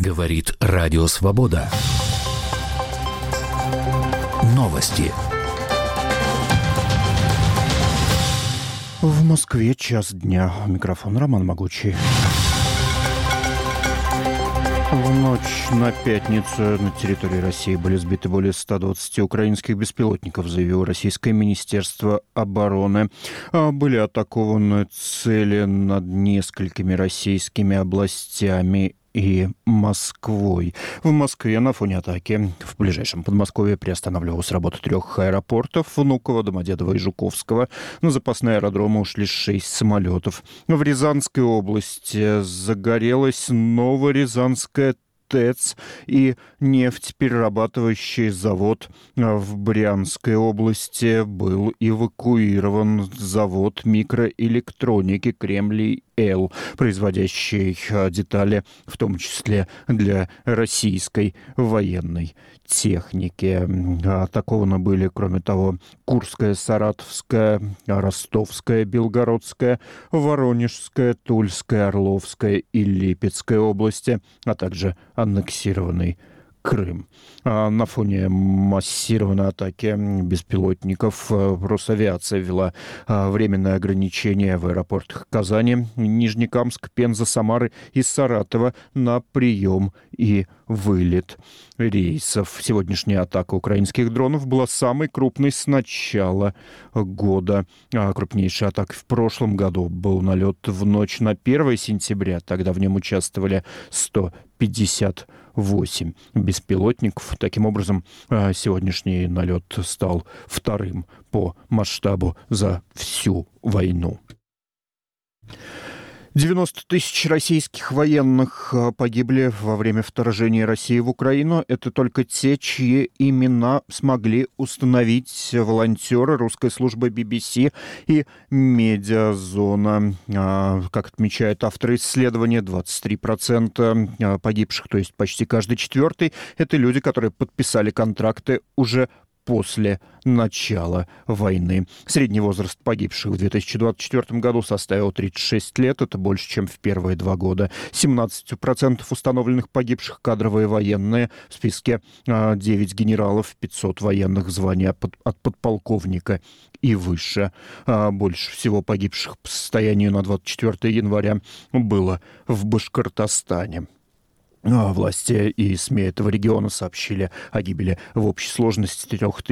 Говорит Радио Свобода. Новости. В Москве 1:00 Микрофон Роман Могучий. В ночь на пятницу на территории России были сбиты более 120 украинских беспилотников, заявило Российское Министерство обороны. Были атакованы цели над несколькими российскими областями и Москвой. В Москве на фоне атаки в ближайшем Подмосковье приостанавливалась работа 3 аэропортов: Внуково, Домодедово и Жуковского. На запасные аэродромы ушли 6 самолетов. В Рязанской области загорелась Новорязанская ТЭЦ и нефтеперерабатывающий завод. В Брянской области был эвакуирован завод микроэлектроники Кремль-Л, производящий детали, в том числе для российской военной техники. Атакованы были, кроме того, Курская, Саратовская, Ростовская, Белгородская, Воронежская, Тульская, Орловская и Липецкая области, а также аннексированный Крым. На фоне массированной атаки беспилотников Росавиация ввела временное ограничение в аэропортах Казани, Нижнекамск, Пенза, Самары и Саратова на прием и вылет рейсов. Сегодняшняя атака украинских дронов была самой крупной с начала года. Крупнейшей атакой в прошлом году был налет в ночь на 1 сентября. Тогда в нем участвовали 158 беспилотников. Таким образом, сегодняшний налет стал вторым по масштабу за всю войну. 90 тысяч российских военных погибли во время вторжения России в Украину. Это только те, чьи имена смогли установить волонтеры русской службы BBC и Медиазона. Как отмечают авторы исследования, 23% погибших, то есть почти каждый четвертый, это люди, которые подписали контракты уже после начала войны. Средний возраст погибших в 2024 году составил 36 лет. Это больше, чем в первые 2 года. 17% установленных погибших кадровые военные. В списке 9 генералов, 500 военных в звании от подполковника и выше. Больше всего погибших по состоянию на 24 января было в Башкортостане. Власти и СМИ этого региона сообщили о гибели в общей сложности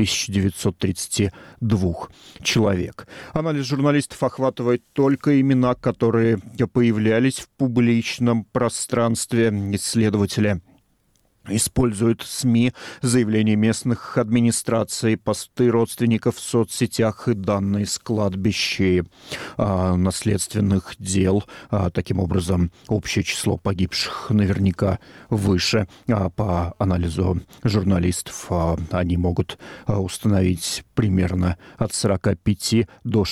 3932 человек. Анализ журналистов охватывает только имена, которые появлялись в публичном пространстве. Исследователи используют СМИ, заявления местных администраций, посты родственников в соцсетях и данные с кладбищ наследственных дел. Таким образом, общее число погибших наверняка выше. По анализу журналистов они могут установить примерно от 45 до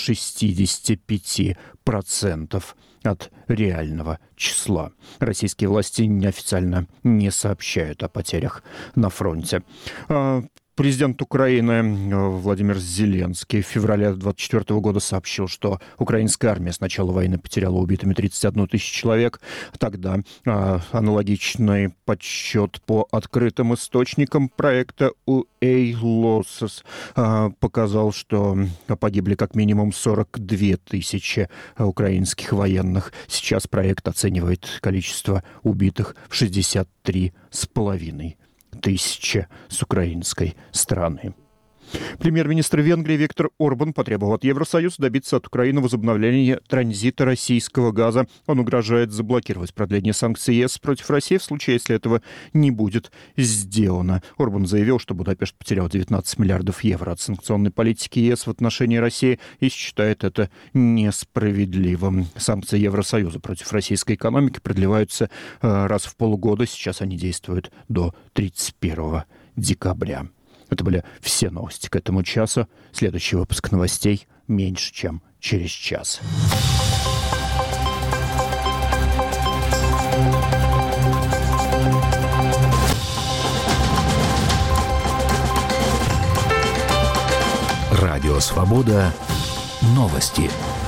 65% от реального числа. Российские власти неофициально не сообщают о потерях на фронте. Президент Украины Владимир Зеленский в феврале 2024 года сообщил, что украинская армия с начала войны потеряла убитыми 31 тысячу человек. Тогда аналогичный подсчет по открытым источникам проекта UA-LOSES показал, что погибли как минимум 42 тысячи украинских военных. Сейчас проект оценивает количество убитых в 63,5 тысячи с украинской стороны. Премьер-министр Венгрии Виктор Орбан потребовал от Евросоюза добиться от Украины возобновления транзита российского газа. Он угрожает заблокировать продление санкций ЕС против России в случае, если этого не будет сделано. Орбан заявил, что Будапешт потерял 19 миллиардов евро от санкционной политики ЕС в отношении России и считает это несправедливым. Санкции Евросоюза против российской экономики продлеваются раз в полгода. Сейчас они действуют до 31 декабря. Это были все новости к этому часу. Следующий выпуск новостей меньше, чем через час. Радио «Свобода». Новости.